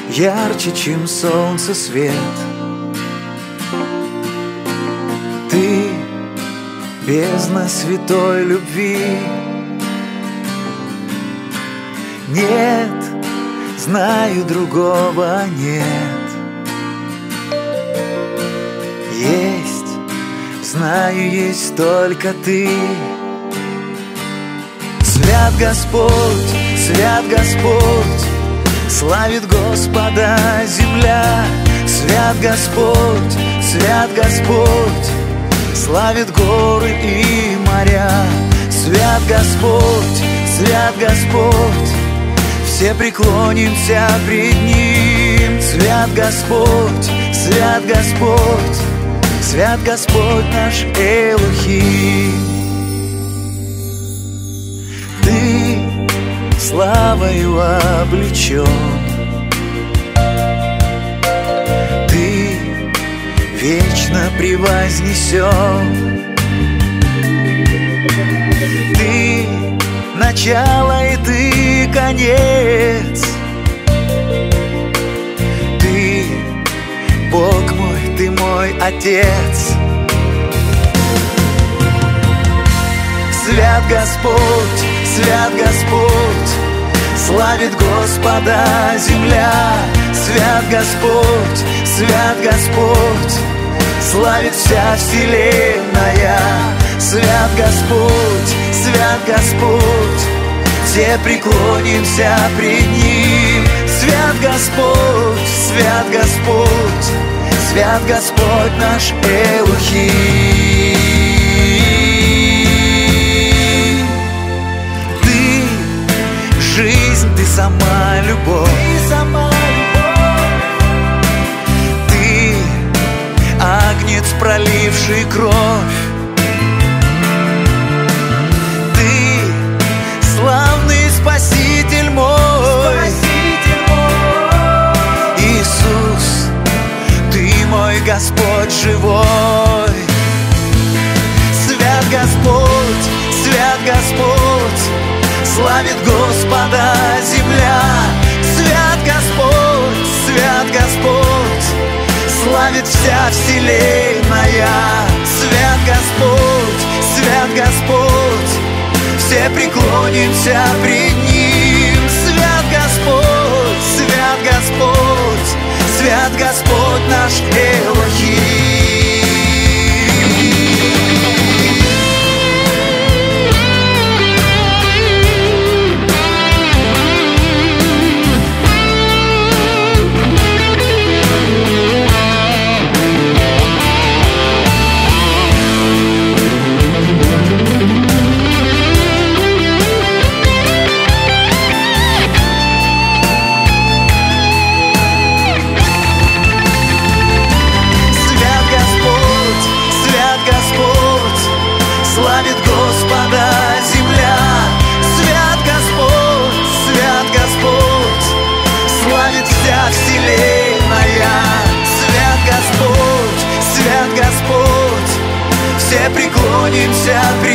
ярче, чем солнце свет. Ты бездна святой любви. Нет, знаю, другого нет. Есть, знаю, есть только ты. Свят Господь, свят Господь, славит Господа земля. Свят Господь, свят Господь, славит горы и моря. Свят Господь, свят Господь, все преклонимся пред Ним. Свят Господь, свят Господь, свят Господь наш Элохим. Ты славою облечен, Ты вечно превознесен. Ты начало и ты конец. Ты Бог мой, ты мой Отец. Свят Господь, свят Господь, славит Господа земля. Свят Господь, свят Господь, славит вся вселенная. Свят Господь, свят Господь, все преклонимся пред Ним. Свят Господь, свят Господь, свят Господь наш Элохим. Ты жизнь, ты сама любовь. Ты агнец, проливший кровь. Славный Спаситель мой, Иисус, Ты мой Господь живой. Свят Господь, свят Господь, славит Господа земля. Свят Господь, свят Господь, славит вся вселенная. Свят Господь, свят Господь, все преклонимся пред Ним. Свят Господь, свят Господь, свят Господь наш Элохим. Славит Господа земля. Свят Господь, свят Господь, славит вся вселенная. Свят Господь, свят Господь, все преклонимся пред